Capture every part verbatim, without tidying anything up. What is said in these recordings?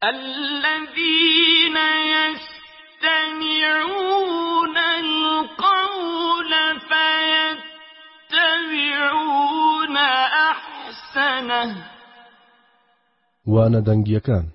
الذين يستمعون القول فيتبعون أحسنه وانا دنگیەکان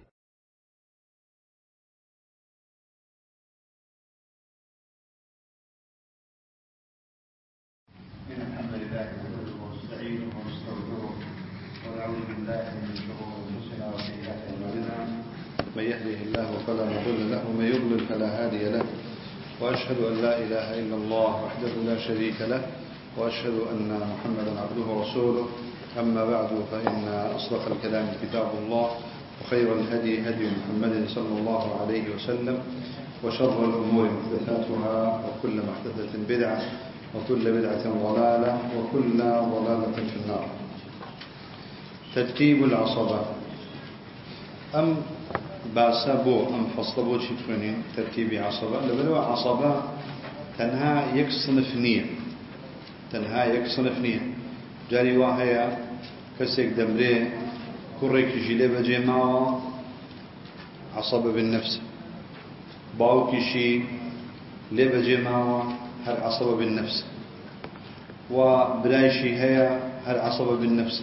إن الحمد لله نحمده ونستعينه ونستغفره ونعوذ بالله من شرور أنفسنا وسيئات أعمالنا من يهده الله فلا مضل له ومن يضلل فلا هادي له وأشهد أن لا إله إلا الله وحده لا شريك له وأشهد أن محمدا عبده ورسوله أما بعد فإن أصدق الكلام كتاب الله وخير الهدي هدي محمد صلى الله عليه وسلم وشر الأمور محدثاتها وكل محدثة بدعة وكل بدعة ضلالة وكل ضلالة في النار. ترتيب العصبة أم باسبو أم فصلبو شفرنين ترتيب عصبة لبلو عصبة تنها يكصنف نية تنها يكصنف نية جاري واهية كسيك دمري كوريك جيلي بجيماوة عصبة بالنفس باوكي شي لي بجيماوة هل عصبة بالنفس وبلايشي هي هل عصبة بالنفس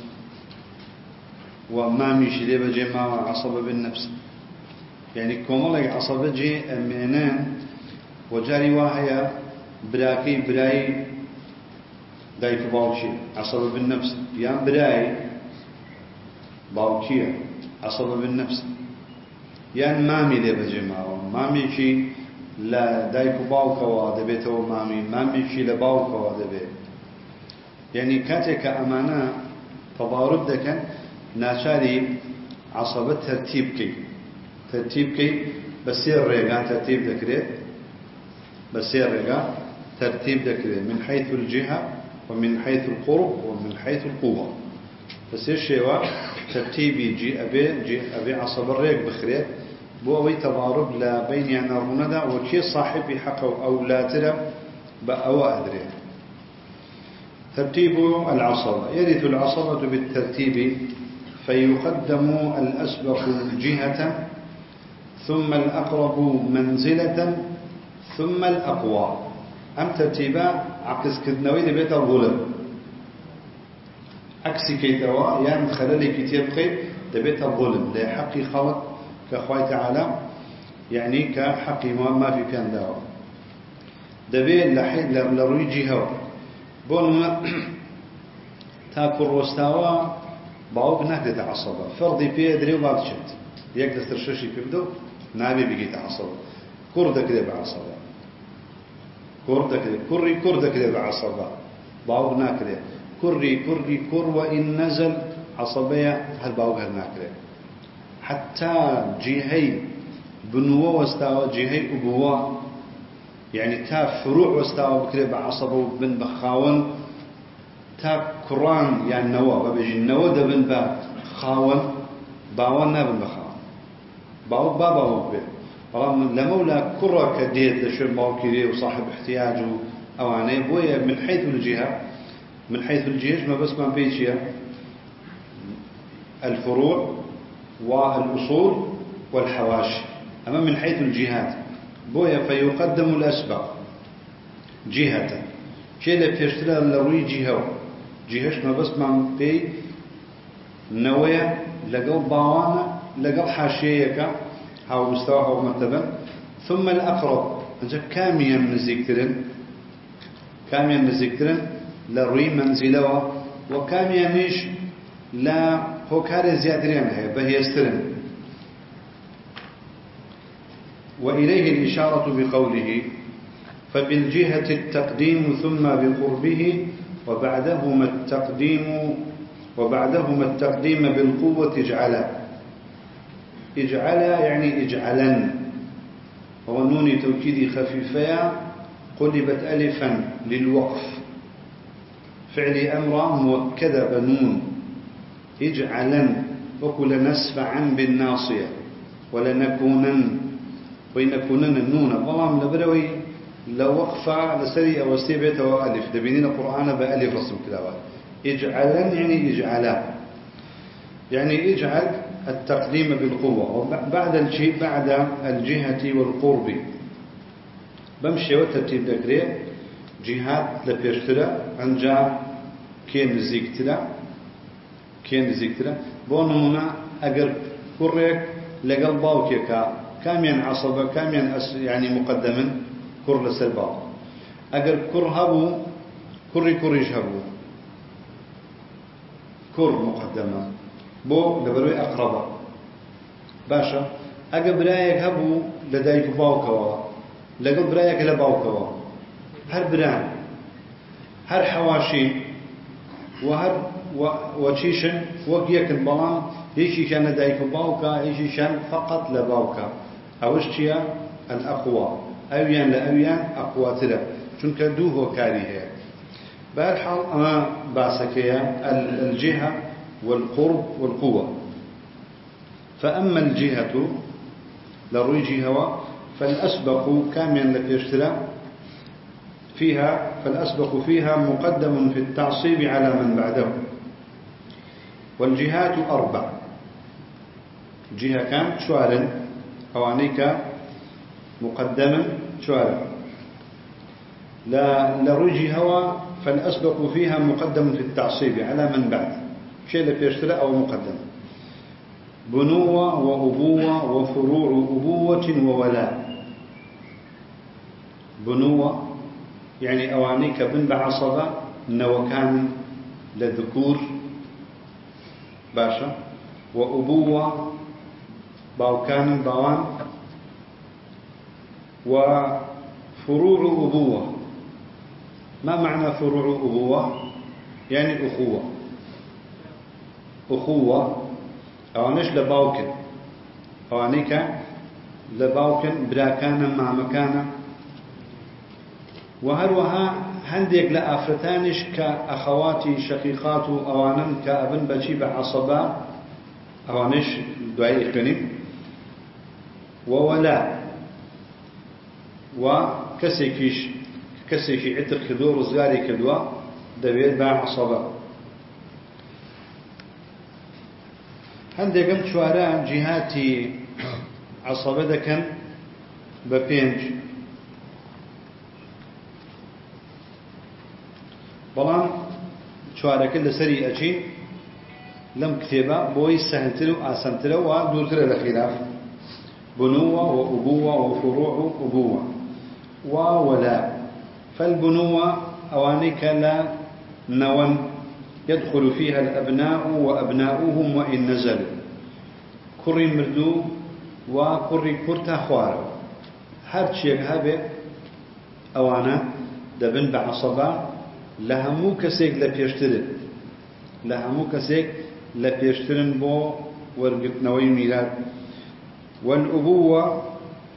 وماميشي لي بجيماوة عصبة بالنفس يعني كومالك عصبة جي أمينان وجاري واهية براكي براي دايك باوكي عصبة بالنفس يعني براي باوكية عصبة بالنفس يعني مامي لي بجيماوة ماميشي لا دايك باوكوا دبيته مامي ماميشي لباوكوا دبيت يعني كاتك أمانة تضارب دكان ناشاري عصبة ترتيبكي ترتيبكي بسير ريقان ترتيب ذكريت بسير ريقان ترتيب ذكريت من حيث الجهة ومن حيث القرب ومن حيث القوة بسير شيوا ترتيبي جي أبي جي أبي عصب الريق بخريت بوأوي تضارب لا بين يعني رموندا وكي صاحبي حقه أو لا ترى بأو أدري ترتيب العصبة يرث العصبة بالترتيب فيقدم الأسبق جهة ثم الأقرب منزلة ثم الأقوى أم ترتيبا عكس كدنوي لبيت الظلم عكس كيتوا يعني خلالي كتير خير لبيت الظلم لحق خلق كأخوي تعالى يعني كحق ما في كان داوا دبي لحيد لروي جهة بون تاكل وستاوا باوك نهدي عصبة فرضي بيه دري وبعض شت يقدر ترششي بيبدو نابي بيجي تعصبة كرده كده بعصبة كرده كده كري كرده كده بعصبة باوك ناكله كري كري كر وإن نزل عصبية هل باوك هل ناكله حتى جهي بنوة واستوى جهي أبوة يعني تا فروع واستوى بكرة بعصبة وبن بخاون تا كران يعني نوى ببيجي النوى ده بن بخاون باوان نابن بخاون باو بابا وبه رغم لمولا كرة كديد لشر موكري وصاحب احتياجه أو عنه بويا من حيث الجهة من حيث الجهة ما بس ما بيجي الفروع والأصول والحواشي أما من حيث الجهات بويا فيقدم الأسبق جهة كيلا بيشترى لروي جهة جهش ما بس ما بي نوية لقل باوانا لقل حاشيك أو مستوى أو مرتبة ثم الأقرب أنت كاميا نزيكترن كاميا نزيكترن لروي منزلة وكاميا نيش لا هو كاره زيادرين هي بهي استرن وإليه الإشارة بقوله فبالجهة التقديم ثم بقربه وبعدهما التقديم وبعدهما التقديم بالقوة اجعلا اجعلا يعني اجعلا هو نون توكيد خفيفة قلبت ألفا للوقف فعل أمر موكدة بنون اجعلا وكل نسفعا بالناصية ولنكونن وينكونن النون والله لبروي لو وقفا لسري أو استيبت وألف دبينين القرآن بألف رسم كلاوات اجعلا يعني اجعلا يعني اجعل التقديم بالقوة وبعد الجهة بعد الجهة والقرب بمشي وترتيب ذكري جهات لبيشترى أنجا كين زيكترى كين زيكترى بونمنا أجر كرك لقل باوكيكا كامين عصبة كامين يعني مقدما كر لسلباو أجر كر هبو كري كريش هبو كر مقدما بو لبروي أقربا باشا أجر برايك هبو لدايك باوكوا لقل برايك لباوكوا هر بران هر حواشي وهر وشيشن وقيكن بلان يشي كان لدايك باوكا يشي كان فقط لباوكا أوشتيا الأقوى أويان لأويان أقوى تلا چونك دوه كاريه بالحال أنا باسكيا الجهة والقرب والقوة فأما الجهة لروي جهة فالأسبق كامل لك يشترى فيها فالأسبق فيها مقدم في التعصيب على من بعده والجهات أربع جهة كانت شوارا أوانيك مقدما شوارا لا لرجي هوا فالأسبق فيها مقدم في التعصيب على من بعد شيء لبيشترى أو مقدم بنوة وأبوة وفروع أبوة وولاء بنوة يعني أوانيك بن بعصبة نوكان للذكور باشا وأبوة باوكان باوان وفروع أبوة ما معنى فروع أبوة يعني أخوة أخوة أوانيش لباوكن أوانيك لباوكن براكانا مع مكانا وهروها هنديك لأفرتانش كأخواتي شقيقات أوانا كأبن بجيب عصبا أوانيش دعي إخواني وولاء وكسيكيش كسيكي عتق كدور وزغاري كدوا دبيت باع عصبا هنديك أم شواران جهاتي عصبا دكن ببينج بلان شوارك لسري أجي لم كتابة بوي سهلتلو آسانتلو ودورتلو الخلاف بنوة وأبوة وفروع أبوة وولاء فالبنوة أوانيك لا نون يدخل فيها الأبناء وأبناؤهم وإن نزلوا كري مردو وكري كرتا خوارو هرچ يكهبه أوانا دبن بعصبا لهمو كسيك لبيشترن لهمو كسيك لبيشترن بو ورقتنوي ميلاد والأبوة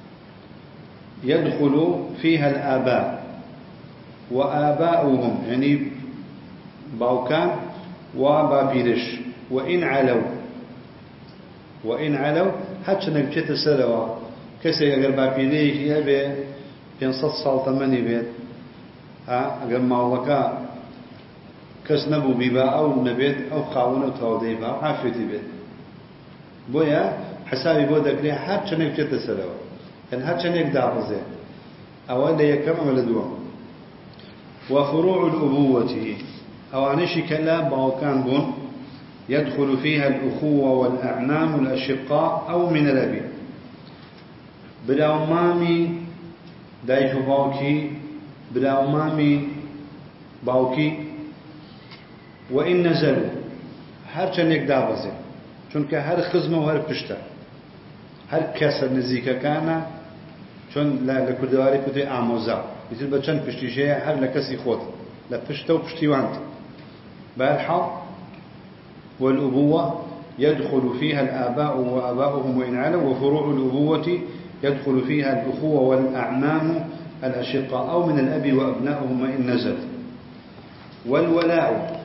يدخل فيها الآباء وآباؤهم يعني باوكان وبابيرش وإن علوا وإن علوا حتى نكتت سلوا كسي أقر بابيريك يبي بينصد صالة مني بيت ها أقر مالكا كس نبو بيبا أو نبيت أو خاون أو توديبا أو عافيتي بيت بويا حسابي بو دكري حتى نكتت سلوا يعني حتى نكدع بزي أولا يكم ولا دوام وفروع الأبوة أوانيش كلا باوكان بون يدخل فيها الأخوة والأعمام الأشقاء أو من الأبي بلا مامي دايجو باوكي بلا مامي باوكي وإن نزلوا هر چنك دابزي چونك هر خزمة وهر پشتا هر كسر نزيكا كان چون لكردواري كتي آموزا يتر بچن پشتی شيء هر لكسي خود لپشتا و پشتی وانت بالحال والأبوة يدخل فيها الآباء وآباؤهم وإن علوا وفروع الأبوة يدخل فيها الأخوة والأعمام الأشقاء أو من الأب وأبنائهم وإن نزل والولاء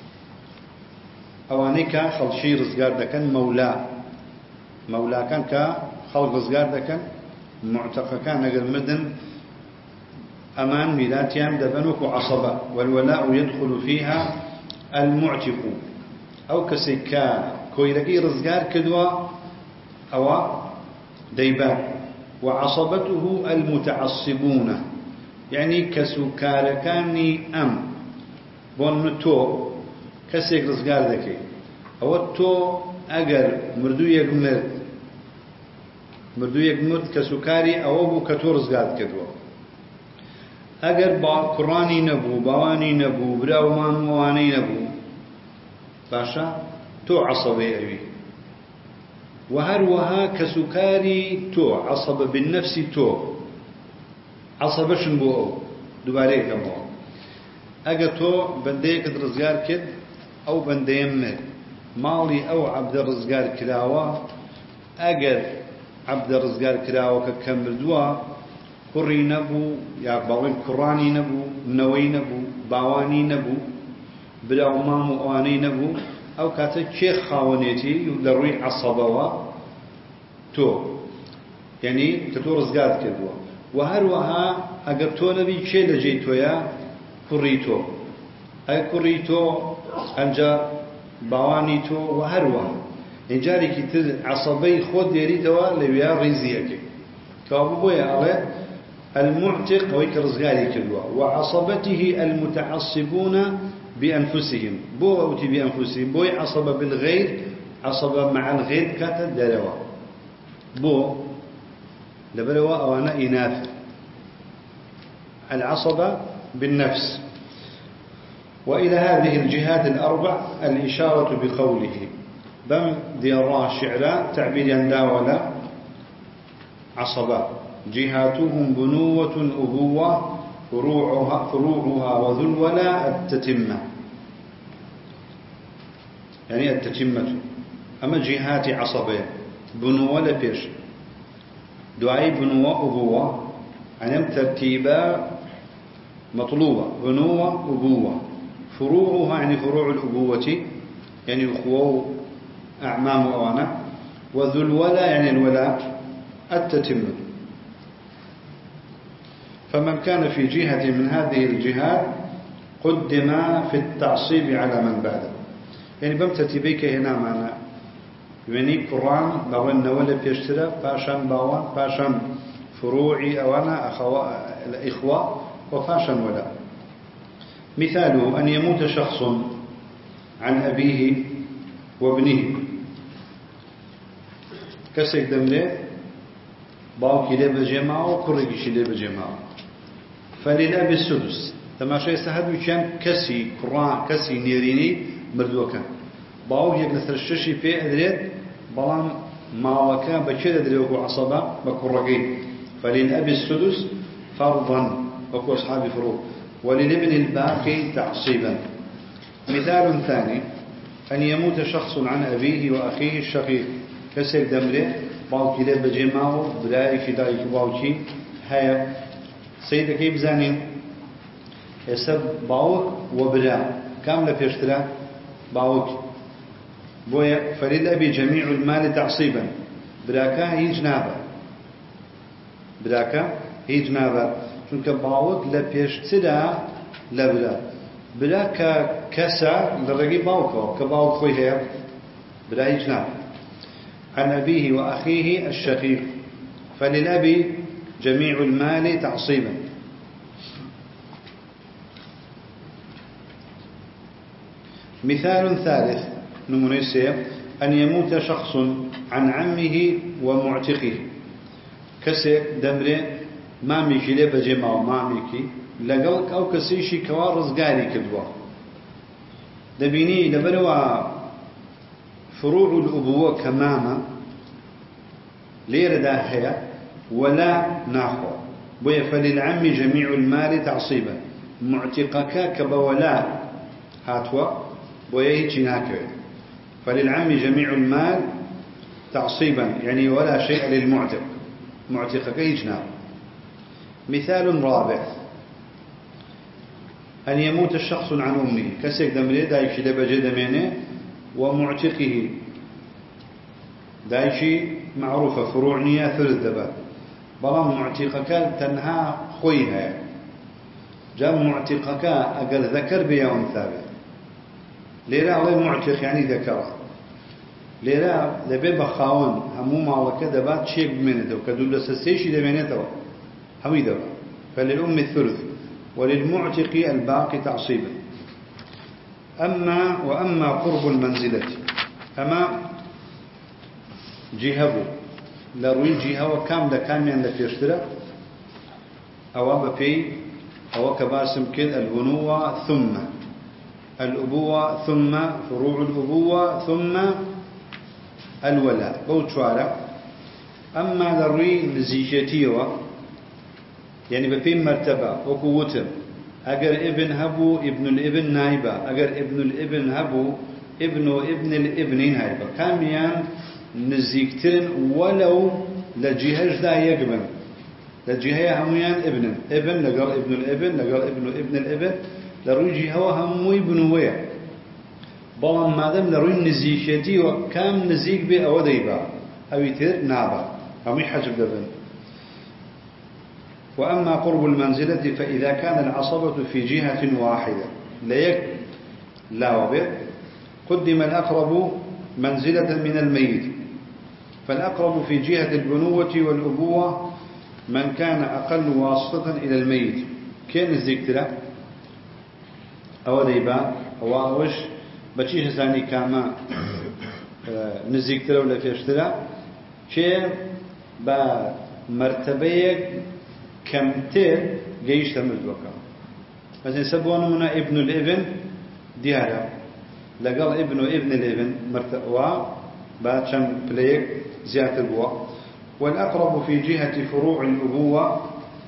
أوانيك خلشي رزقار دكن مولا مولا كان كخلق رزقار دكن معتق كان نقل مدن أمان ميلاتيان دبنوك عصبة والولاء يدخل فيها المعتق أو كسيكا كويلكي رزقار كدوا أو ديبان وعصبته المتعصبون يعني كسكاركاني أم بون تو كسيك رزقار ذكي أو تو أجر مردو يجمرد مردو يجمرد كسكاري أو أبو كتو رزقار كدوا أجر با قراني نبو بواني نبو براو مان مواني نبو باشا تو عصبي أبي وهروها كسكاري تو عصب بالنفس تو عصبشن بو دوباره كمو اگه تو بنديك رزقار كد او بنديم مد مالي او عبد الرزقار كراوه اگر عبد الرزقار كراوه ككمردوا قري نبو يا باوين قراني نبو نوي نبو باواني نبو بلاو مامو اواني نبو او كاتك شيخ خاونيتي لروي عصبوا تو يعني كتو رزقار كدوا وهروها اگر تو نبي شي لجيتويا كوريتو اي كوريتو انجا باوانيتو وهروها انجاري كتر عصبي خود يريدوا لويا رزيك كابو بويا على المعتق ويكرزغاري كدوا وعصبته المتعصبون بانفسهم بو اوتي بانفسهم بو عصب بالغير عصب مع الغير كاتا دلوا بو لبلوا أوانا إناث العصبة بالنفس وإلى هذه الجهات الأربع الإشارة بقوله بم ديارا الشعراء تعبير ينداولا عصبة جهاتهم بنوة أبوة فروعها, فروعها وذو الولاء التتمة يعني التتمة أما جهات عصبة بنوة لبيش دعاء بنوة أبوة يعني ترتيبا مطلوبة بنوة أبوة فروعها يعني فروع الأبوة يعني أخوة أعمام وأنا وذو الولاء يعني الولاء التتمة فمن كان في جهة من هذه الجهات قدم في التعصيب على من بعده يعني بمتتبيك هنا معنا يعني قرآن باوان ولا بيشترى باشان باوان باشان فروعي أوانا أخوة الإخوة وفاشان ولا مثاله أن يموت شخص عن أبيه وابنه كسيك دمله باوكي لي بجماعة وكرقشي لي بجماعة فللأب السدس تماشي سهد وكان كسي قرآن كسي نيريني مردوكا باوك يك لسر الششي في أدريد بلان ماوكا بكير أدريوكو عصبا بكرقين فللأب السدس فرضا وكو أصحاب فروض وللابن الباقي تعصيبا مثال ثاني أن يموت شخص عن أبيه وأخيه الشقيق كسر دمره باوكي لي بجماعه بلاي في دايك باوكي هيا سيدك يبزانين يسب باوك وبلا كاملة في اشتراك باوك بويا فللأبي جميع المال تعصيبا براكا هي جنابة براكا هي جنابة چونك باوك لبيشترا لبلا براكا كسا لرقي باوكو كباوك خوي هي بلا هي جنابة عن أبيه وأخيه الشقيق فللأبي جميع المال تعصيبا مثال ثالث نمونيسيا أن يموت شخص عن عمه ومعتقه كسي دمري ماميكي لي بجمع ماميكي لقلق أو كسيشي كوارز قاري كدوا دبيني لبروا فروع الأبوة كماما لير داهية ولا ناخو بويا فللعم جميع المال تعصيبا معتقك كبولاء هاتوا بويا هيجي ناكوي فللعم جميع المال تعصيبا يعني ولا شيء للمعتق معتقك يجنا. مثال رابع أن يموت الشخص عن أمه كسيك دمري دايشي لبجي دمينه ومعتقه دايشي معروفة فروعنية ثلث دبات بلان معتقك تنهى خويها جاء معتقك أقل ذكر بيا أنثى ليرى الله معتق يعني ذكره ليرا لبي بخاون همو مالك دبات شيك بمنته وكدول لسسيشي دمينته همي دبا فللأم الثلث وللمعتق الباقي تعصيبا. أما وأما قرب المنزلة أما جهبو لروي جهة وكاملة كاميا لفيشترى أو بفي أو كباسم كذا البنوة ثم الأبوة ثم فروع الأبوة ثم الولاء بوتشوارع. أما لروي نزيجتيوة يعني بفي مرتبة وقوتهم أجر ابن هبو ابن الابن نايبة أجر ابن الابن هبو ابن ابن الابن نايبة كاميان نزيكتين ولو لجهاز ذا يقبل لجهة هميان ابن ابن لقال ابن الابن لقال ابن ابن الابن لروي هو همو ابن ويا بلان مادام لروي نزيكتي وكام نزيك بي أو ديبا أو يتر نابا همي حجب دبن. وأما قرب المنزلة فإذا كان العصبة في جهة واحدة ليك لا وبر قدم الأقرب منزلة من الميت فالأقرب في جهة البنوة والأبوة من كان أقل واسطة إلى الميت كين الزكترة أو ديبا أو أوش بتشيش ثاني كاما نزكترة ولا فيشترة شيء بمرتبة كمتر جيش تمرد وكام مثلا سبوانمنا ابن الابن ديارة لقال ابن ابن الابن مرتبة بعد شم بليك زيادة البوا. والأقرب في جهة فروع الأبوة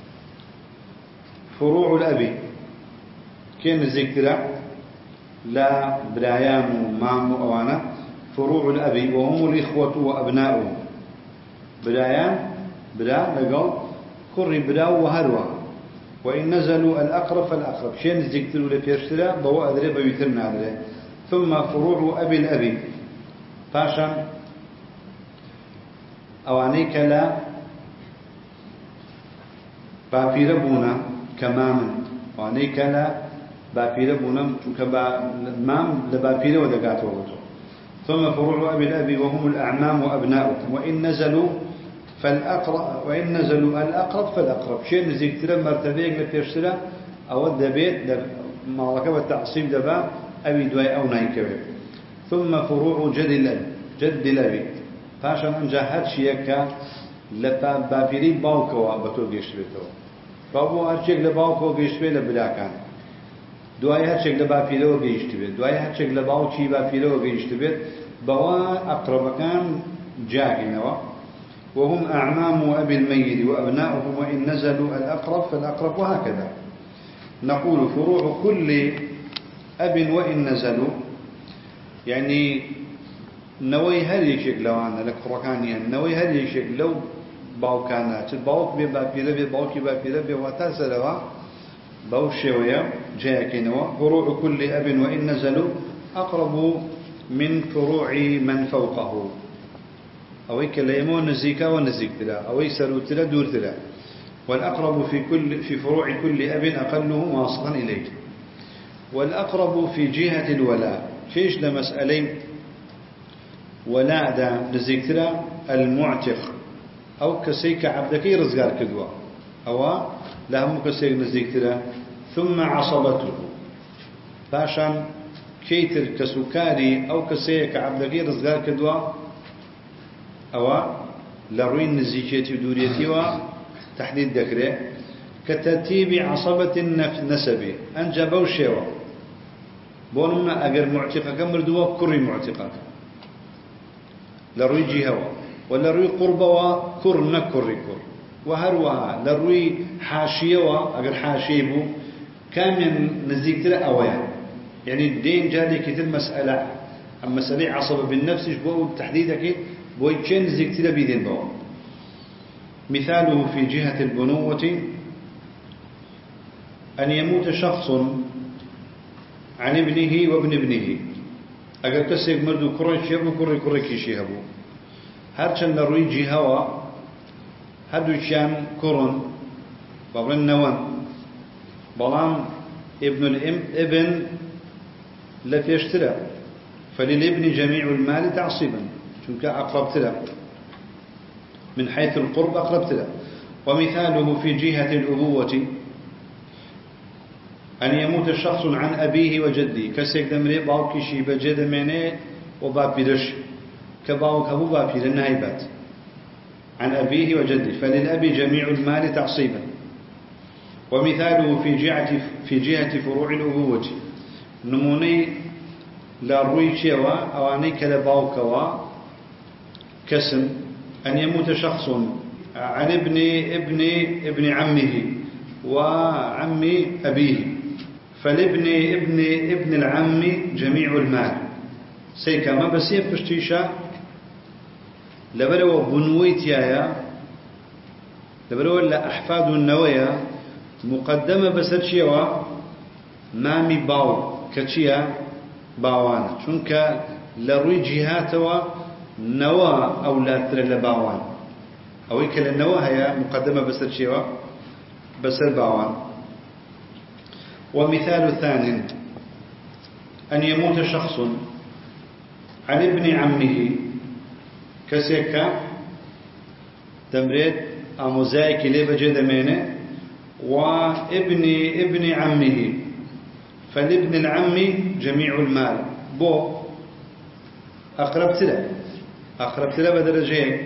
فروع الأبي كين الذكرى لا برايان ومام وأوانا فروع الأبي وهم الإخوة وأبناؤهم برايان برا لقال كر براو وهروا وإن نزلوا الأقرب فالأقرب شين الذكر ولا بيشترى ضوء أدري بيترنا أدري. ثم فروع أبي الأبي فاشا أوانيك لا بافيربونا كماما وانيك لا بافيربونا كمام لبافير ودقات وغطو. ثم فروع أبي الأبي وهم الأعمام وأبناؤهم وإن نزلوا فالأقرب وإن نزلوا الأقرب فالأقرب شيء نزيك ترى مرتبة لتشترى أو الدبيت ما ركب التعصيب دبا أبي دواي أو نايكبه. ثم فروع جد الأب جد الأبي فاشان أنجا هاتشيكا لبا بافيري باوكوا بتو جيشتبه فابو هاتشيك لباوكوا جيشتبه لبلاكان دواي هاتشيك لبافيرو جيشتبه دواي هاتشيك لباوكي بافيرو جيشتبه بوا أقرب كان جاهنوا وهم أعمام أبي الميت وأبناؤهم وإن نزلوا الأقرب فالأقرب وهكذا. نقول فروع كل أب وإن نزلوا يعني نوي هذه شكل لو أنا لك فرقانيا نوي هذه شكل لو باوكانات الباوك ببابيرة بباوكي بابيرة بواتازلوا باوشيويا جاكينوا فروع كل أب وإن نزلوا أقرب من فروع من فوقه أوي كليمون نزيكا ونزيك تلا أوي سرو تلا دور تلا. والأقرب في كل في فروع كل أب أقله واصلا إليه. والأقرب في جهة الولاء فيش لمسألين ولاء دا نزيك تلا المعتق أو كسيك عبدك رزقار كدوا أو لهم كسيك نزيك تلا ثم عصبته باشان كيتر كسكاري أو كسيك عبدك رزقار كدوا أو لروين نزيجيتي ودوريتي وتحديد ذكره كترتيب عصبة النسب أنجبوا شيوا بونمنا أجر معتقك مردوا كري معتقك لروي جهوا ولا روي قربوا كر نكر كر وهروها لروي حاشيوا أجر حاشيبو كامل نزيك ترى أويا يعني الدين جالي كتير مسألة أما مسألة عصبة بالنفس جبوا تحديدك بويتشين زيكتلا بيدين بوا. مثاله في جهة البنوة أن يموت شخص عن ابنه وابن ابنه أقل كسيك مردو كريش يبنو كري كري كيشي هبو هرچن لروي جهوا هدو شان كرن بابن نوان بلام ابن الام ابن لفيشترى فللابن جميع المال تعصيبا شنك أقربت له من حيث القرب أقربت له. ومثاله في جهة الأبوة أن يموت شخص عن أبيه وجده كسيك دمري باوكي شي بجد منه وبابيرش كباوك أبو بابير النهيبات عن أبيه وجده فللأب جميع المال تعصيبا. ومثاله في جهة في جهة فروع الأبوة نموني لا روي شيوا أواني كلباوكوا كسم أن يموت شخص عن ابن ابن ابن عمه وعم أبيه فالابن ابن ابن العم جميع المال سيكا ما بس يبشتيشا لبرو بنويتيايا لبرو لا أحفاد النويا مقدمة بسد شيوا مامي باو كتشيا باوانا چونك لروي جهاتوا نوا أولاد لباوان أو يكل النوا هي مقدمة بسد شيوا بسد باوان. ومثال ثاني أن يموت شخص عن ابن عمه كسيكا تمريد أموزايك لبجد منه وابن ابن عمه فالابن العم جميع المال بو أقربت له أقربت له بدرجين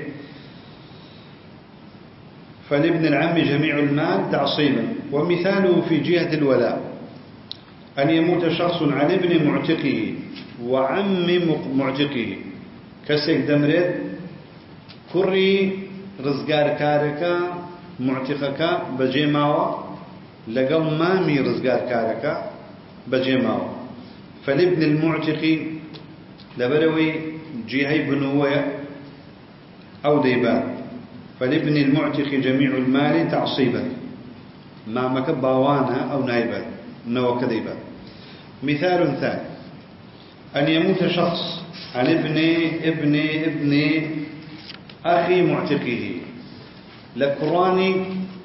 فالابن العم جميع المال تعصيبا. ومثاله في جهة الولاء أن يموت شخص عن ابن معتقه وعم معتقه كسيك دمريد كري رزقار كاركا معتقك بجيماوة لقل مامي رزقار كاركا بجيماوة فالابن المعتق لبروي جهي بنوية أو ديبان فالابن المعتق جميع المال تعصيبا ما مكباوانا أو نايبا نو كذيبا. مثال ثاني أن يموت شخص عن ابن ابن ابن أخي معتقه لقراني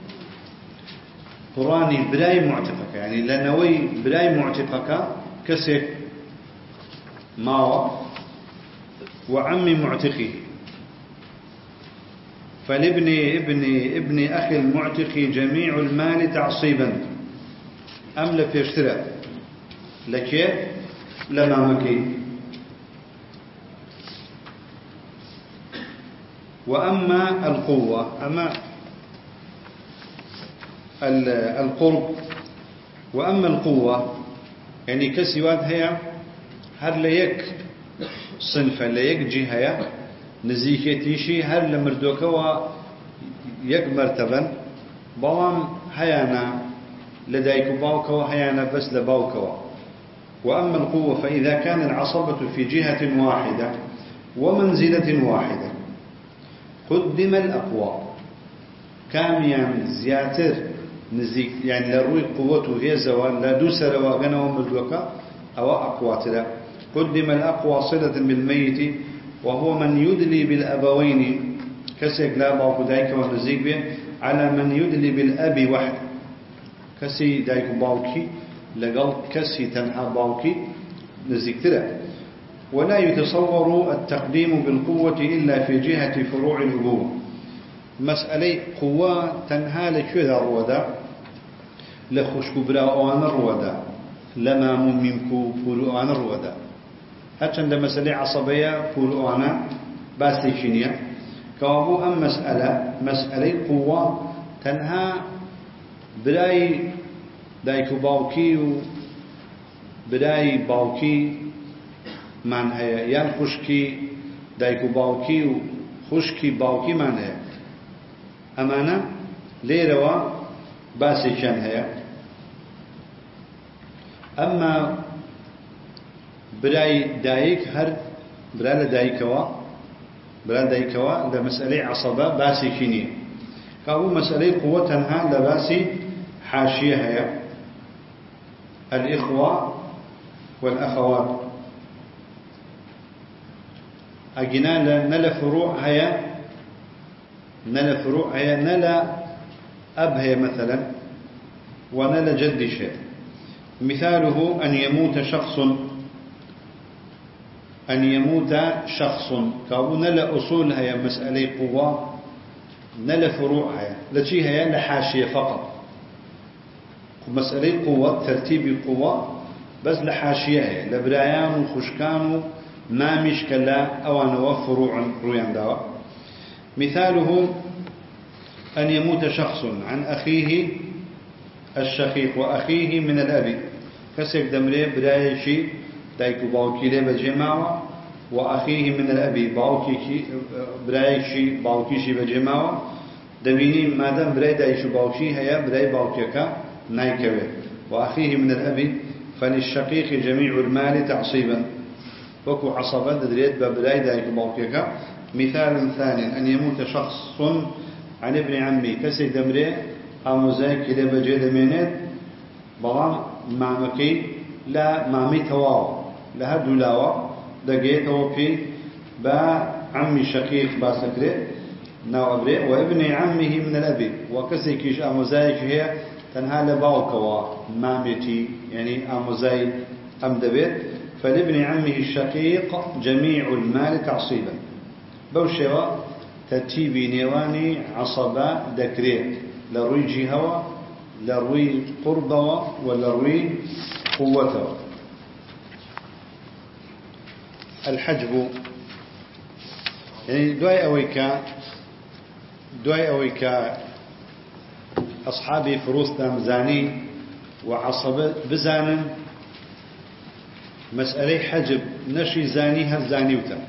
قراني براي معتقك يعني لنوي براي معتقك كسك ماو وعم معتقه فالابن ابن ابن أخي المعتق جميع المال تعصيبا أم لفيشترى لك لما مكي. وأما القوة أما القرب وأما القوة يعني كسيوات هي هر ليك صنفة ليك جهة نزيكتيشي هر لمردوكوا يك مرتبا بلام هيانا لديك باوكوا هيانا بس لباوكوا. وأما القوة فإذا كان العصبة في جهة واحدة ومنزلة واحدة قدم الأقوى كاميا زياتر نزيك يعني لروي قوته هي زوال لا دوسر وغنى ومردوكا أو أقواتنا قدم الأقوى صلة بالميت وهو من يدلي بالأبوين كسيك لا باوكو دايك ونزيك به على من يدلي بالأب وحد كسي دايك باوكي لقل كسي تنحى باوكي نزيك تلا. ولا يتصور التقديم بالقوة إلا في جهة فروع الأبوة مسألة قوة تنهى لكذا الرودا لخشك براءان الرودا لما ممكو فروعان الرودا حتى عند مسألة عصبية فروعان باستيشينية كابو أم مسألة مسألة قوة تنهى براي دايكو باوكي براي باوكي من هي يان خشكي دايكو باوكي وخشكي باوكي من هي أمانة ليروا باسي كان هي. أما براي دايك هر برا لدايكوا برا دايكوا لمسألة عصبة باسي كيني كابو مسألة قوة تنها لباسي حاشية هي الإخوة والأخوات أجنا نلا فروع هي نلا فروع هي نلا أب هي مثلا ونلا جد شيء. مثاله أن يموت شخص أن يموت شخص كابو نلا أصول هي مسألة قوة نلا فروع هي لشي هي لحاشية فقط مسألة قوة ترتيب قوة بس لحاشية هي لبرايان وخشكان ما مشكلة أو أنه فروع رويان دوا مثاله أن يموت شخص عن أخيه الشقيق وأخيه من الأب كسيك دمري برايشي دايكو باوكي لي بجماعة وأخيه من الأب باوكي برايشي باوكيشي بجماعة دبيني مادام براي دايشو باوكي هيا براي باوكيكا نايكوي وأخيه من الأب فللشقيق جميع المال تعصيبا وكو عصبا دريت ببراي دايكو باوكيكا مثال ثاني أن يموت شخص عن ابن عمي كسيك دمري أموزايك إلى بجيد منت بلان معمكي لا معمي تواو لها دولاوة دقيت وفي با عمي شقيق باسكري ناو أبري وابن عمه من الأبي وكسيكيش أموزايك هي تنها لباوكوا معمتي يعني أموزاي أم دبيت فلابن عمه الشقيق جميع المال تعصيبا بوشوا ترتيبي نيواني عصبا دكري لروي جهوة لروي قربوة ولروي قوته الحجب يعني دواي أويكا دواي أويكا أصحابي فروس دامزاني وعصب بزانا مسألة حجب نشي زانيها زانيوتا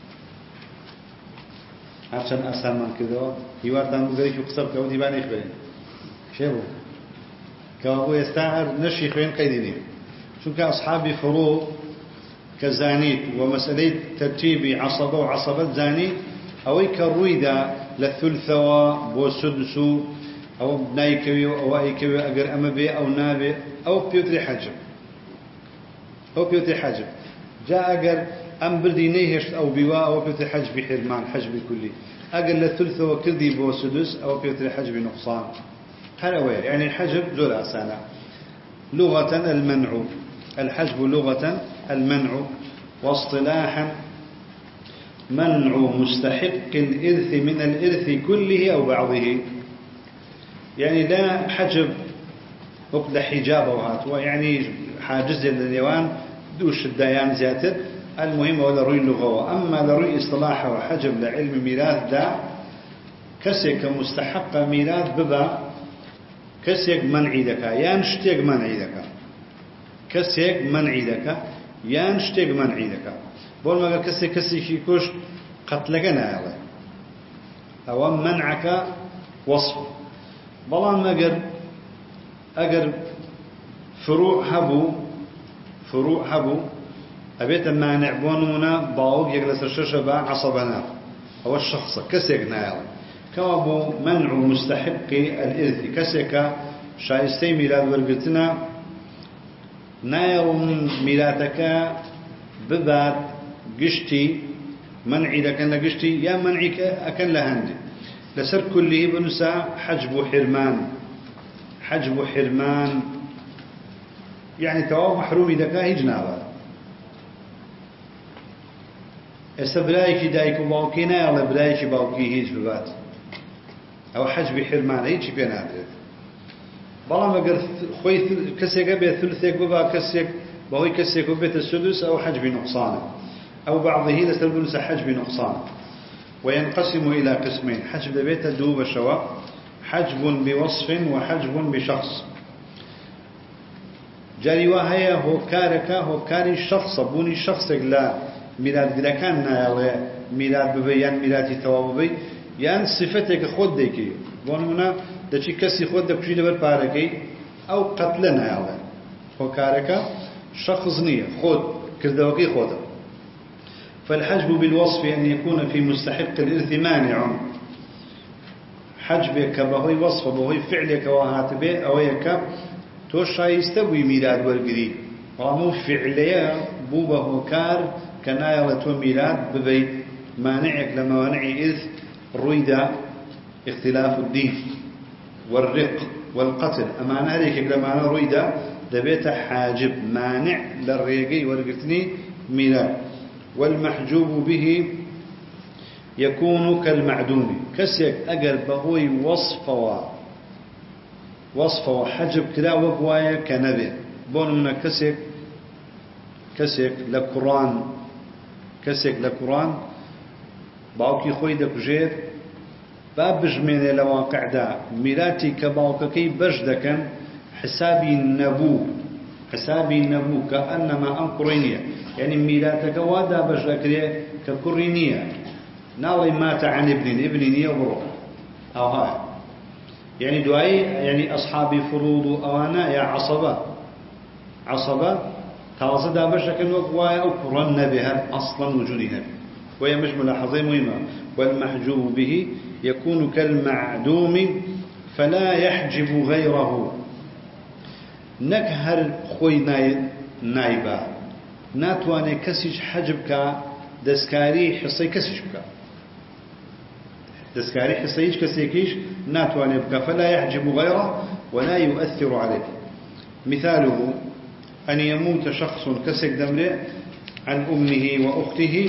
عشان أسهل من كذا يواردان بقولي شو قصب كودي باني خبرين شو كابو يستعر نشي خبرين قيديني شو كأصحابي فروض كزانيت ومسألة ترتيبي عصبة وعصبة زاني أو كرويدا للثلثة بوسدسو أو نايكوي أو أيكوي أجر أما بي أو نابي أو بيوتري حجب أو بيوتري حجب جاء أجر أم بردي نيهش أو بواء أو بيوتري حجب حرمان حجب كلي أجر للثلثة وكردي بوسدس أو بيوتري حجب نقصان هذا يعني الحجب زول أسانا لغة المنع الحجب لغة المنع واصطلاحا منع مستحق الإرث من الإرث كله أو بعضه يعني لا حجب وقد حجاب وهات يعني حاجز للنيوان دوش الديان زياتر المهم هو لروي اللغة أما لروي إصطلاح وحجب لعلم ميراث دا كسيك مستحق ميراث ببا كسيك منعي دكا يانشتيك منعي دكا كسيك منعي دكا يانشتيك منعي دكا بول ما قال كسيك كسيك يكوش قتلك نايله أو منعك وصف بلان ما قال أجر فروع هبو فروع هبو أبيت المانع بونونا باوك يجلس الشاشة با عصبنا أو الشخص كسيك نايله كابو منع مستحق الإرث كسيك شايستي ميلاد ورقتنا ناير من ميلادك بذات قشتي منعي لكن لقشتي يا منعك أكن لهندي لسر كله بنسى حجب حرمان حجب حرمان يعني تواب محرومي دكا هجنابا استبرايكي دايكو باوكينا ولا برايكي باوكي هيج ببات أو حجب حرمان هيج بينادرت بلا ما قلت خوي كسيك بيت ثلثيك ببا كسيك بهوي كسيك بيت السدس أو حجب نقصان أو بعضه لسلبنس حجب نقصان وينقسم إلى قسمين حجب بيت دوب الشواء حجب بوصف وحجب بشخص جاري وهي هو كارك هو كاري شخص بوني شخصك لا ميلاد قلقان نايله ميلاد ببيان ميلاد تواببي يعني صفتك خود ديكي بونمنا دشي كسي خود دبشي دبر باركي أو قتلنا يلا هو كارك شخص نية خود كردوكي خوده فالحجب بالوصف أن يكون في مستحق الإرث مانع حجبك بهوي وصف بهوي فعلك وهاتبه أو يك توشا يستوي ميلاد والقري رمو فعليا بوبه كار كنايلة ميلاد ببيت مانعك لموانع إرث رويدا اختلاف الدين والرق والقتل أما نهريك لما رويدا دبيت حاجب مانع للريقي ورقتني ميلاد والمحجوب به يكون كالمعدوم كسيك أجر بغوي وصفوا وصفوا حجب كلا وقوايا كنبي بون من كسيك كسيك لقرآن كسيك لقرآن باوكي خوي دكجير بابج من الواقع دا ميراتي كباوكي بجدكن حسابي النبو حسابي النبو كأنما أنقرينية يعني ميراتك وادا بجدكري ككرينية ناوي مات عن ابن ابني وبروح أو هاي يعني دعاي يعني أصحابي فروض أوانا يا عصبة عصبة تازه دابش لكن وقوايا أو قرن بها أصلا وجودها وهي مش ملاحظة مهمة والمحجوب به يكون كالمعدوم فلا يحجب غيره نكهر خوي نايبا ناتواني كسيج حجبك دسكاري حصي كسيجك دسكاري حصيج كسيكيش ناتواني بك فلا يحجب غيره ولا يؤثر عليه مثاله أن يموت شخص كسك دمره عن أمه وأخته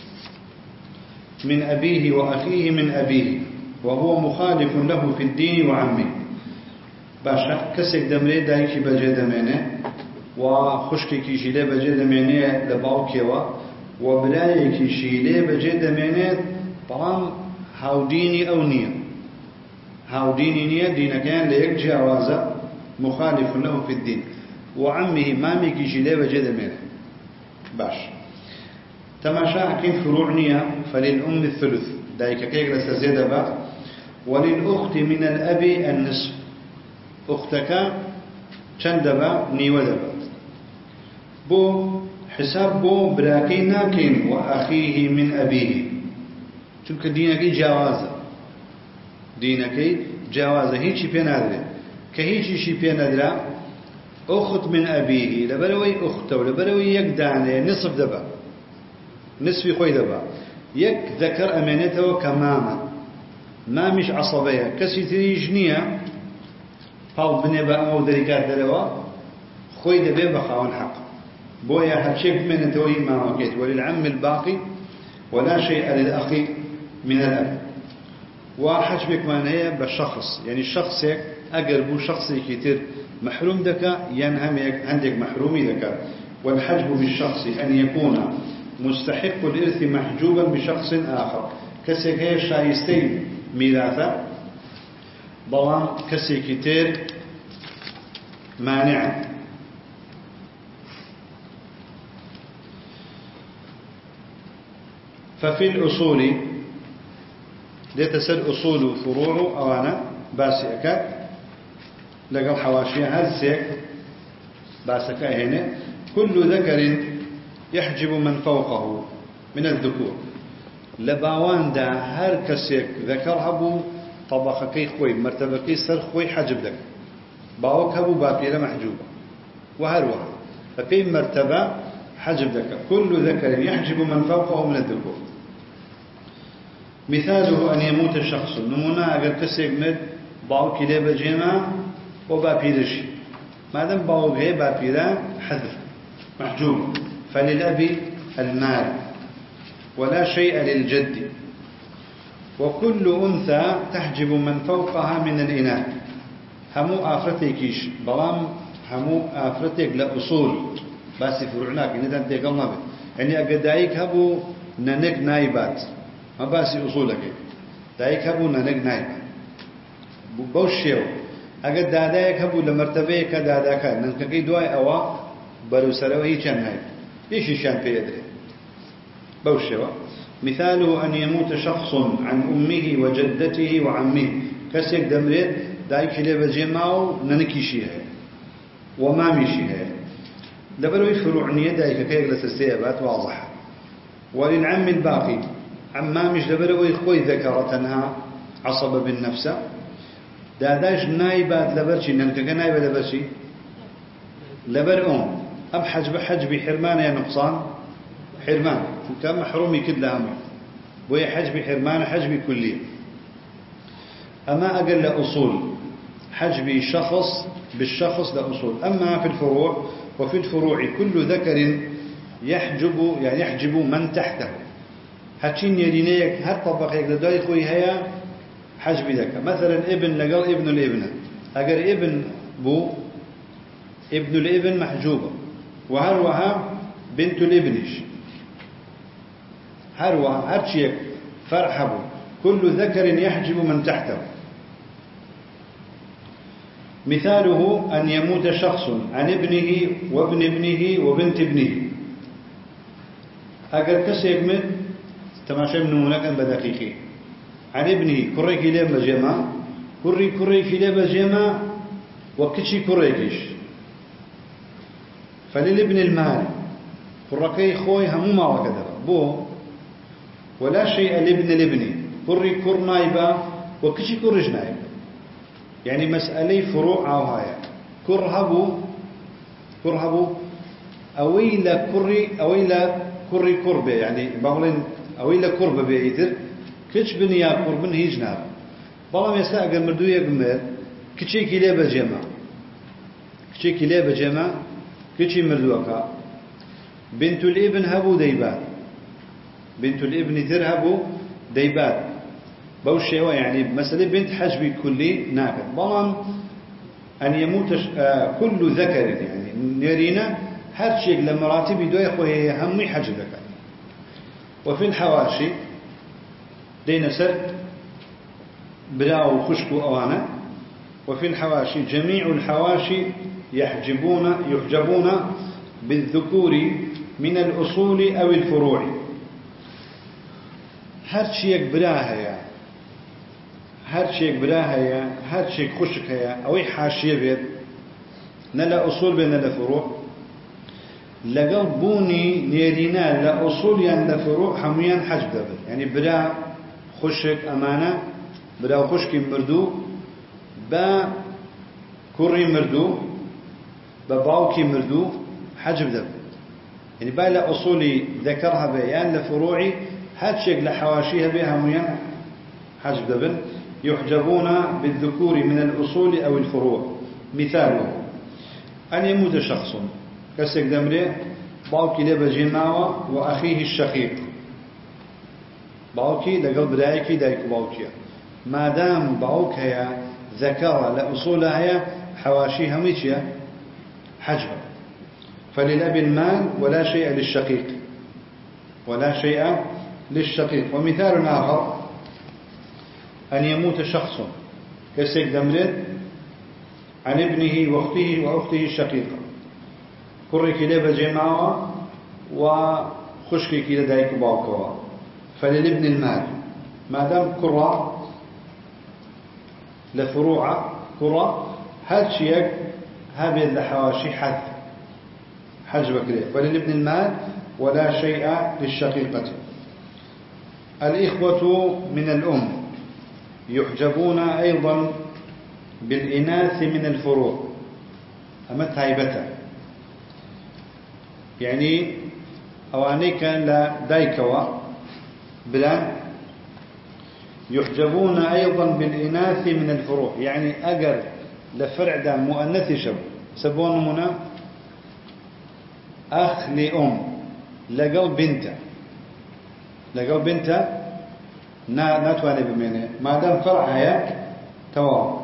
من أبيه وأخيه من أبيه وهو مخالف له في الدين وعمه باشا كسك دمره دايك بجي دمينه وخشكي شيله بجي دمينه لباوكيوا وبلايك شيله بجي دمينه طبعا هاو ديني أو نية هاو ديني نية دين كان ليك جوازة مخالف له في الدين وعمه مامي كيشيله بجد منه باش تماشا كين فروعنية فللأم الثلث دايك كيك لستزيد با وللأخت من الأب النصف أختك چندبا نيودبا بو حساب بو براكينا كين وأخيه من أبيه چونك دينك جوازة دينك جوازة هيچي بي نادرة كهيچي شي بي نادرة أخت من أبيه لبروي أخته ولبروي يقدانه نصف دبا نصف خوي دبا يك ذكر أمانته كماما ما مش عصبية كسي تريجنية فاو بنبا أو ذريكات دلوا خوي دبا بخاون حق بويا هالشيك من توي ما وقيت وللعم الباقي ولا شيء للأخي من الأب وحجبك ما هي بالشخص يعني الشخص أقربو شخصي كتير محروم دكا ينهم عندك محرومي دكا والحجب بالشخص أن يكون مستحق الإرث محجوبا بشخص آخر كسيك هي شايستين ميراثا بلان كسي كتير مانع ففي الأصول لتسل أصول فروع أوانا باسئك لقل حواشيها هرسك باسك هنا كل ذكر يحجب من فوقه من الذكور لباوان دا هر كسيك ذكر هبو طبقكي خوي مرتبكي سر خوي حجب لك باوك هبو بابيرة محجوبة وهروها ففي مرتبة حجب لك كل ذكر يحجب من فوقه من الذكور مثاله أن يموت شخص نمونا أقل كسيك مد باوكي ليبا جيما وبابيرشي ما دام باوغي بابيرا حذف محجوب فللأب المال ولا شيء للجد وكل أنثى تحجب من فوقها من الإناث همو آفرتكيش بلام همو آفرتك لأصول بس فروعناك ندان تيقلنا به يعني أقدائك هبو ننك نايبات ما باسي أصولك دائك هبو ننك نايبات بوشيو اگر دادایك هبو لمرتبه ک داداک ننکگی دوای اوا برو سروي چن هاي ايش شان بيدري بوشوا مثاله ان يموت شخص عن امه وجدته وعمه كسيك دمريت دايك لي بجماو ننكيشي هي وما مشي هي دبلوي فروعنيه دايك كيغ لسيابات واضحه وللعم الباقي عما مش دبلوي خوي ذكرتنها عصب بالنفس داداش نايبات لبرشي ننكك نايبة لبرشي لبر أم أم حجب حجبي حرمان يا نقصان حرمان كم محرومي كد لهم وهي حجبي حرمان حجبي كلي أما أقل أصول حجبي شخص بالشخص لأصول أما في الفروع وفي الفروع كل ذكر يحجب يعني يحجب من تحته هاتشين نيرينيك هات طبقيك لداي خوي هيا حجب ذاك مثلا ابن لقال ابن الابن أجر ابن بو ابن الابن محجوبة وهروها بنت الابنش هروها هاتشيك فرحبوا كل ذكر يحجب من تحته مثاله أن يموت شخص عن ابنه وابن ابنه وبنت ابنه أجر كسيك من تماشى من هناك بدقيقي عن ابنه كري كلاب بجمع كري كري كلاب بجمع وكشي كريكش فللابن المال كركي خوي همو ما وكذا بو ولا شيء لابن الابن كري كر نايبة وكشي كرج نايبة يعني مسألة فروع عوهاية كرهبو كرهبو أويلا كري أويلا كري كربة يعني بقولين أويلا كربة بيتر كش بنيا كربن هي جناب بالله مسألة أجر مردوية جمال كشي كلاب جمع كشي كلاب جمع كشي مردوكا بنت الابن هبو ديبات بنت الابن ترهبو ديبات بوشيوه يعني مسألة بنت حجبي كلي ناقد بلان أن يموت كل ذكر يعني نرينا هر شيء لمراتب يدوي خويه همي حجب ذكر وفي الحواشي دين سرد براو خشكو أوانا وفي الحواشي جميع الحواشي يحجبون يحجبون بالذكور من الأصول أو الفروع هر شيء براها يعني هر شيء براها يا هر شيء خشك يا أو حاشية بيت نلا أصول بين نلا فروع لقل بوني نيرينا لا أصول ين لا فروع حميان حجب دبل يعني برا خشك أمانة برا خشك مردو با كوري مردو با باوكي مردو حجب دبل يعني با لا أصولي ذكرها بيان لفروعي هر شيء لحواشيها بها حميان حجب دبل يحجبون بالذكور من الأصول أو الفروع مثاله أن يموت شخص كسك دمره باوكي لبا جماوة وأخيه الشقيق باوكي لقلب دايكي دايك باوكي ما دام باوك هي ذكر لأصولها هي حواشيها ميتيا حجب فللأب المال ولا شيء للشقيق ولا شيء للشقيق ومثال آخر أن يموت شخص كسيك دمرت عن ابنه واخته وأخته الشقيقة كرك لبا جماعة وخشكك لديك باوكوا فللابن المال ما دام كرة لفروع كرة هذا شيء هذه الحواشي حذف حجبك له فللابن المال ولا شيء للشقيقة الإخوة من الأم يحجبون أيضا بالإناث من الفروع أما تايبتا يعني أوانيك لا دايكوا بلا يحجبون أيضا بالإناث من الفروع يعني أجر لفرع دا مؤنث شب سبون منا أخ لأم لقل بنت لقل بنت نا ناتواني بمعنى ما دام فرع هي تمام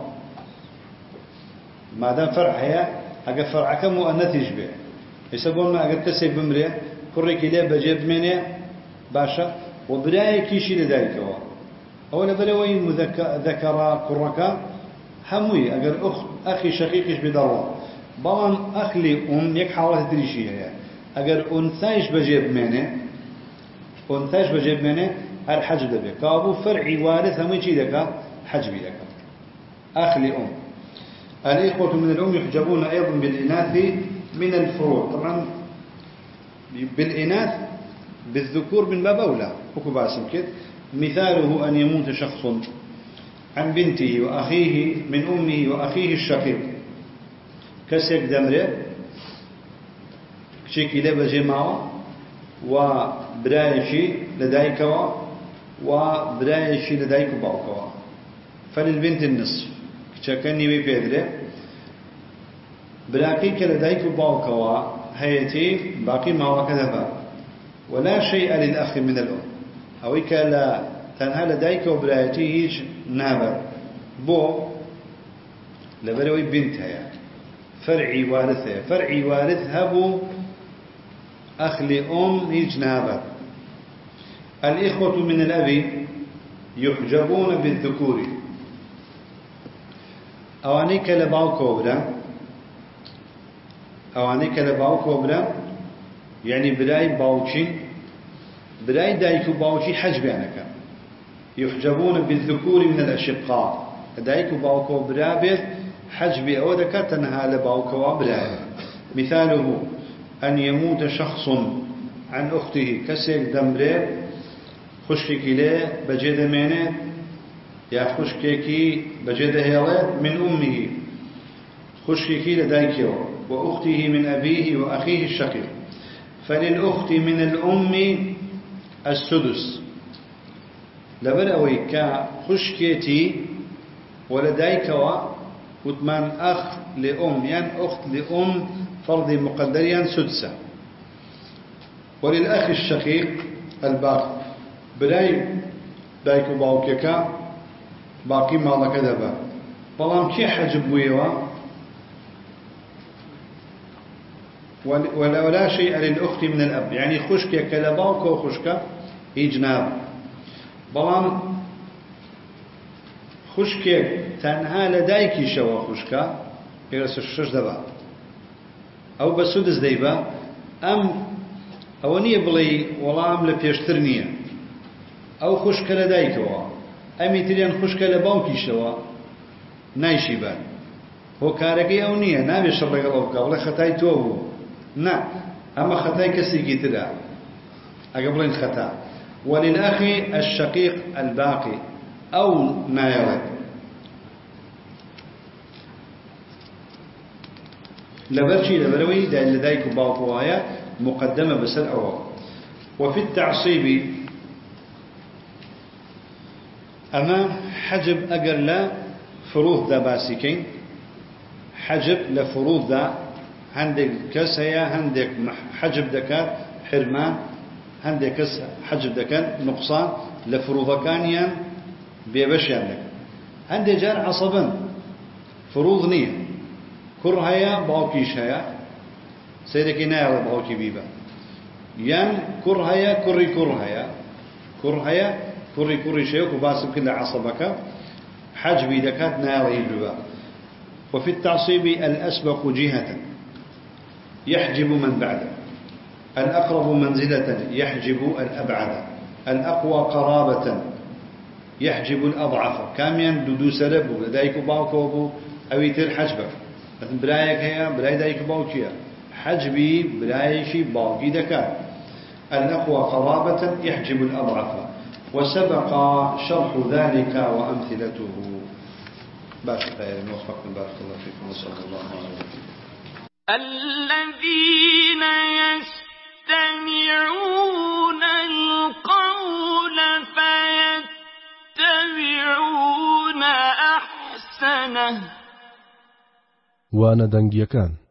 ما دام فرع هي اگر فرعك مؤنث يشبه يسبون ما اگر كسي بمري كرك ليه بجيب مني باشا وبدايه كيشي لذلك هو اولا بلوي مذكر ذكر كرك حموي اگر اخ اخي شقيقش بدره بلان اخ لي ام يك حاولت تدريشي هي اگر انثاش بجيب مني انثاش بجيب مني هل حجب دبي كابو فرعي وارث هم يجي لك حجبي لك أخ لأم الإخوة من الأم يحجبون أيضا بالإناث من الفروع طبعا بالإناث بالذكور من باب أولى وكو باسم كده مثاله أن يموت شخص عن بنته وأخيه من أمه وأخيه الشقيق كسيك دمره كشيكي لبا جماعة وبرايشي لديكوا وبرايشي لديك باوكوا فللبنت النصف كشكني ببيدره براكيك لديك باوكوا هيتي باقي ما وكذا ولا شيء للأخ من الأم أو لا تنها لديك وبرايتي هيج نابر بو لبروي بنتها يعني فرعي وارثها فرعي وارثها بو أخ لأم هيج نابر. الإخوة من الأب يحجبون بالذكور أوانيك لباو كوبرا أوانيك لباو كوبرا يعني براي باوشي براي دايكو باوشي حجب يعني كان يحجبون بالذكور من الأشقاء دايكو باوكو برابر حجب أو ذكرتنها لباوكو براي. مثاله أن يموت شخص عن أخته كسيك دمره خشكي له بجد منه يا خشكي بجد هيلات من أمه خشكي لدايكو وأخته من أبيه وأخيه الشقيق فللأخت من الأم السدس لبرأوي كخشكيتي ولدايكوا وثمان أخ لأم يعني أخت لأم فرض مقدريا سدسة وللأخ الشقيق الباقي براي دايكو باوكيكا باقي مالا كذبا بلام كي حجب ويوا ولا ولا شيء للأخت من الأب يعني خشكة كلباوك وخشكة إجناب بلام خشكة تنها لدايكي شوا خشكة يرس الشش دبا أو بسودس ديبا أم أونية بلي والله لبيشترنية أو خشكة لدايكوا أمي تريان خشكة لباوكي شوا نايشي بان هو كاركي أونية نابي شرق الله ولا خطاي توبو نعم أما خطاي كسيكي ترى أقبلين خطا. وللأخ الشقيق الباقي أو ما يرد لبرشي لبروي لديك باقوايا مقدمة بسر أول. وفي التعصيب أما حجب أجر لا فروض ذا باسكين حجب لفروض ذا عندك كسيا عندك حجب دكات حرمان عندك كس حجب دكات نقصان لفروض كانيا بيبش عندك عندك جار عصبا فروض نية كرهيا باوكيش هيا سيدك نايا باوكي بيبا يان كرهيا كري كرهيا كرهيا كري كري شيء وباسم كل عصبك حجبي دكات نايا يجوا. وفي التعصيب الأسبق جهة يحجب من بعده الأقرب منزلة يحجب الأبعد الأقوى قرابة يحجب الأضعف كاميان دودو سلبو لدايكو باوكوبو أو يتر حجبك مثل برايك هيا براي دايكو باوكيا حجبي برايشي باوكي دكات الأقوى قرابة يحجب الأضعف. وسبق شرح ذلك وأمثلته. بارك الله موفقكم بارك الله فيكم وصلى الله عليه وسلم. الذين يستمعون القول فيتبعون أحسنه. وانا دنگیەکان